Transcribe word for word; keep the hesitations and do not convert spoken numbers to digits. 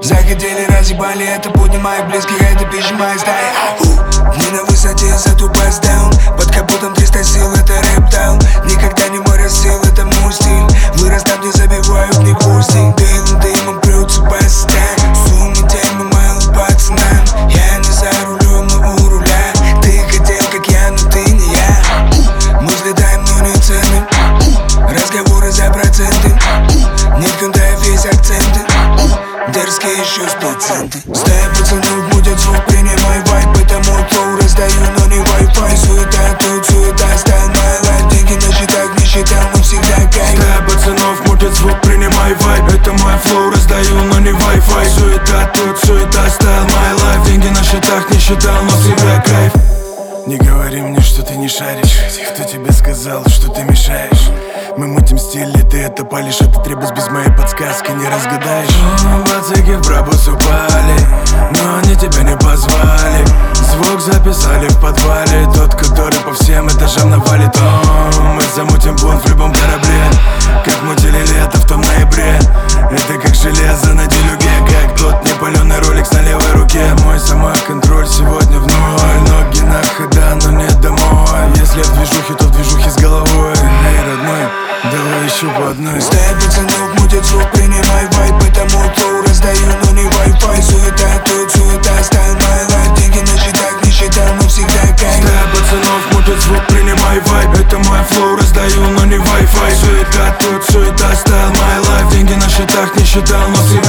Захотели, разъебали, это будни моих близких, это пища моей стаи. Дни на высоте, зато пас даун. Под капотом триста сил, это рэптаун. Никогда не мой рассел, это мой стиль. Вырос там, где забивают не гвозди. Белым дымом прется по стен. Суммы темы мало пацанам. Я не за рулем, но у руля. Ты хотел, как я, но ты не я. Мы взлетаем, но не цены. Разговоры за проценты. Нет кундаев, есть акценты. Дерзкие еще с проценты. Стая пацанов будет звук, принимай вайп. Это мой флоу, раздаю, но не Wi-Fi. Суета тут, суета, стайл my life. Деньги на счетах, не считал, но всегда кайф. Стая пацанов мутит звук, принимай вайп. Это мой флоу, раздаю, но не Wi-Fi. Суета тут, суета, стайл my life. Деньги на счетах, не считал, но всегда кайф. Не говори мне, что ты не шаришь. Кто тебе сказал, что ты мешаешь? Мы мутим стили, ты это палишь. Этот ребус без моей подсказки не разгадаешь. Бацики в пробус упали, но они тебя не позвали. Звук записали в подвале, тот, который по всем этажам навалит. О, мы замутим бунт в любом корабле, как мутили лето в том ноябре. Это как железо на делюге, как тот непаленый роликс на левой руке. Мой самоконтроль сегодня в ноль. Ноги на хода, но не домой. Если в движухе, то в движухе с головой. Эй, родной, давай еще по одной. Стая пацанов мутит звук, принимай вайп. Это мой флоу, раздаю, но не Wi-Fi. Суета тут, суета, стайл my life. Деньги на счетах, не считал, но всегда кайф. Стая пацанов мутит звук, принимай вайп. Это мой флоу, раздаю, но не Wi-Fi. Суета тут, суета, стайл my life. Деньги на счетах, не считал, но всегда